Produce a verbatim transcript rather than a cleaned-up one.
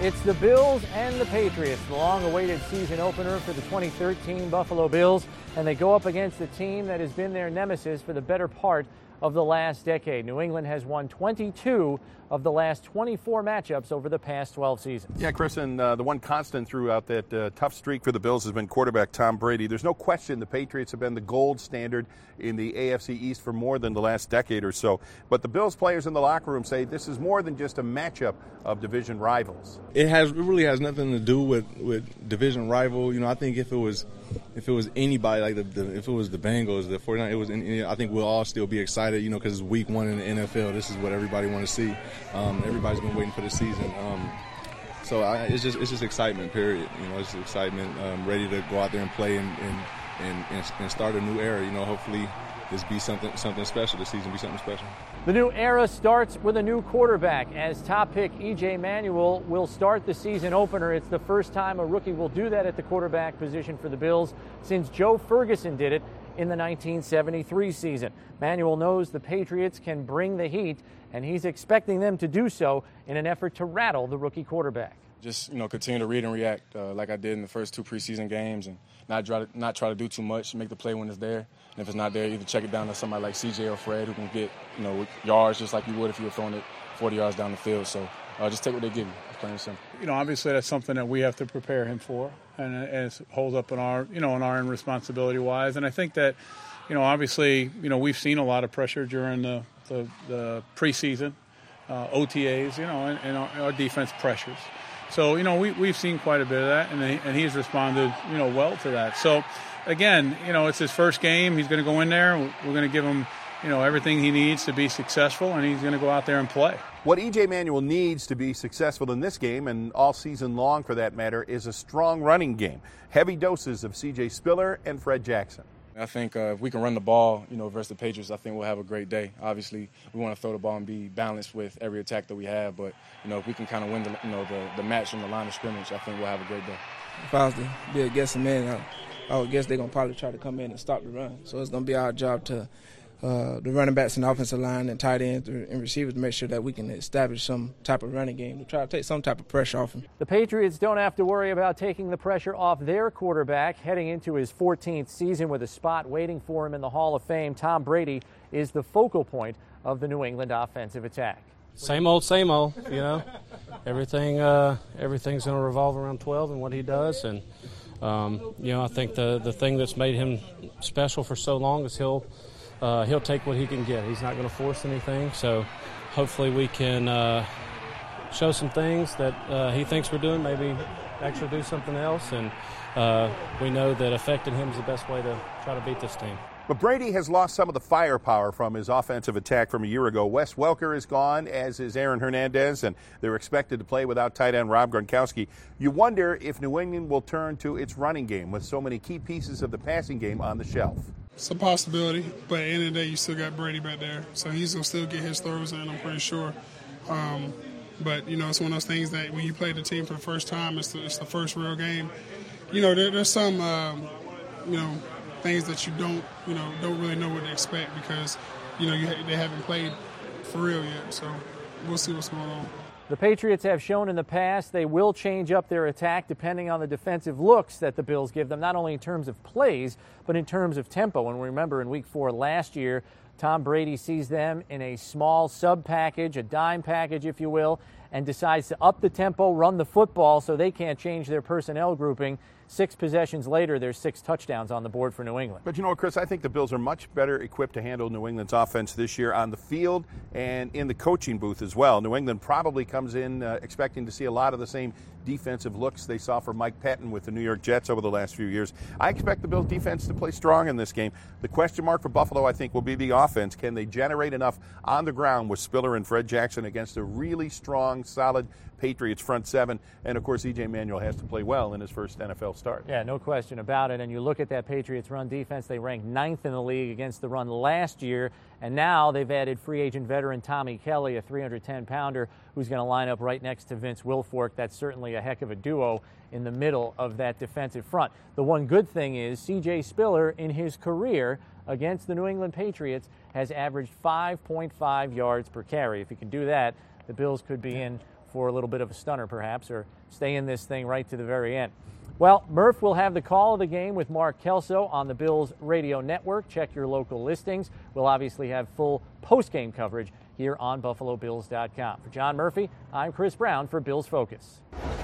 It's the Bills and the Patriots, the long-awaited season opener for the twenty thirteen Buffalo Bills, and they go up against a team that has been their nemesis for the better part of the last decade. New England has won twenty-two of the last twenty-four matchups over the past twelve seasons. Yeah, Chris, and uh, the one constant throughout that uh, tough streak for the Bills has been quarterback Tom Brady. There's no question the Patriots have been the gold standard in the A F C East for more than the last decade or so. But the Bills players in the locker room say this is more than just a matchup of division rivals. It has it really has nothing to do with, with division rival. You know, I think if it was if it was anybody like the, the if it was the Bengals, the 49ers, it was any, I think we'll all still be excited. You know, because it's week one in the N F L. This is what everybody want to see. Um, everybody's been waiting for the season. Um, so I, it's just it's just excitement. Period. You know, it's just excitement. Um, ready to go out there and play and and, and and and start a new era. You know, hopefully this be something something special. This season be something special. The new era starts with a new quarterback, as top pick E J Manuel will start the season opener. It's the first time a rookie will do that at the quarterback position for the Bills since Joe Ferguson did it in the nineteen seventy-three season. Manuel knows the Patriots can bring the heat, and he's expecting them to do so in an effort to rattle the rookie quarterback. Just, you know, continue to read and react uh, like I did in the first two preseason games, and not try to not try to do too much. Make the play when it's there, and if it's not there, either check it down to somebody like C J or Fred who can get, you know, yards just like you would if you were throwing it forty yards down the field. So uh, just take what they give you. It's plain and simple. You know, obviously that's something that we have to prepare him for, and it holds up in our, you know, in our end responsibility wise. And I think that, you know, obviously, you know, we've seen a lot of pressure during the the, the preseason, uh, O T As, you know, and, and our, our defense pressures. So, you know, we, we've seen quite a bit of that, and, he, and he's responded, you know, well to that. So, again, you know, it's his first game. He's going to go in there. We're going to give him, you know, everything he needs to be successful, and he's going to go out there and play. What E J Manuel needs to be successful in this game, and all season long for that matter, is a strong running game. Heavy doses of C J Spiller and Fred Jackson. I think uh, if we can run the ball, you know, versus the Patriots, I think we'll have a great day. Obviously, we want to throw the ball and be balanced with every attack that we have. But, you know, if we can kind of win the, you know, the, the match from the line of scrimmage, I think we'll have a great day. If I was to be a guessing man, I, I would guess they're going to probably try to come in and stop the run. So it's going to be our job to uh, the running backs and offensive line and tight ends and receivers to make sure that we can establish some type of running game to try to take some type of pressure off them. The Patriots don't have to worry about taking the pressure off their quarterback. Heading into his fourteenth season with a spot waiting for him in the Hall of Fame, Tom Brady is the focal point of the New England offensive attack. Same old, same old, you know. Everything, uh, everything's going to revolve around twelve and what he does. And, um, you know, I think the, the thing that's made him special for so long is he'll Uh, he'll take what he can get. He's not going to force anything, so hopefully we can uh, show some things that uh, he thinks we're doing, maybe actually do something else, and uh, we know that affecting him is the best way to try to beat this team. But Brady has lost some of the firepower from his offensive attack from a year ago. Wes Welker is gone, as is Aaron Hernandez, and they're expected to play without tight end Rob Gronkowski. You wonder if New England will turn to its running game with so many key pieces of the passing game on the shelf. It's a possibility, but at the end of the day, you still got Brady back there, so he's going to still get his throws in, I'm pretty sure. Um, but, you know, it's one of those things that when you play the team for the first time, it's the, it's the first real game. You know, there, there's some, um, you know, things that you don't, you know, don't really know what to expect because, you know, you, they haven't played for real yet, so we'll see what's going on. The Patriots have shown in the past they will change up their attack depending on the defensive looks that the Bills give them, not only in terms of plays, but in terms of tempo. And remember, in week four last year, Tom Brady sees them in a small sub package, a dime package, if you will, and decides to up the tempo, run the football so they can't change their personnel grouping. Six possessions later, there's six touchdowns on the board for New England. But you know what, Chris, I think the Bills are much better equipped to handle New England's offense this year on the field and in the coaching booth as well. New England probably comes in uh, expecting to see a lot of the same defensive looks they saw from Mike Patton with the New York Jets over the last few years. I expect the Bills defense to play strong in this game. The question mark for Buffalo, I think, will be the offense. Can they generate enough on the ground with Spiller and Fred Jackson against a really strong, solid Patriots front seven? And, of course, E J Manuel has to play well in his first N F L start. Yeah, no question about it. And you look at that Patriots run defense, they ranked ninth in the league against the run last year. And now they've added free agent veteran Tommy Kelly, a three hundred ten pounder, who's going to line up right next to Vince Wilfork. That's certainly a heck of a duo in the middle of that defensive front. The one good thing is C J Spiller in his career against the New England Patriots has averaged five point five yards per carry. If he can do that, the Bills could be in for a little bit of a stunner perhaps, or stay in this thing right to the very end. Well, Murph will have the call of the game with Mark Kelso on the Bills radio network. Check your local listings. We'll obviously have full post-game coverage here on Buffalo Bills dot com. For John Murphy, I'm Chris Brown for Bills Focus.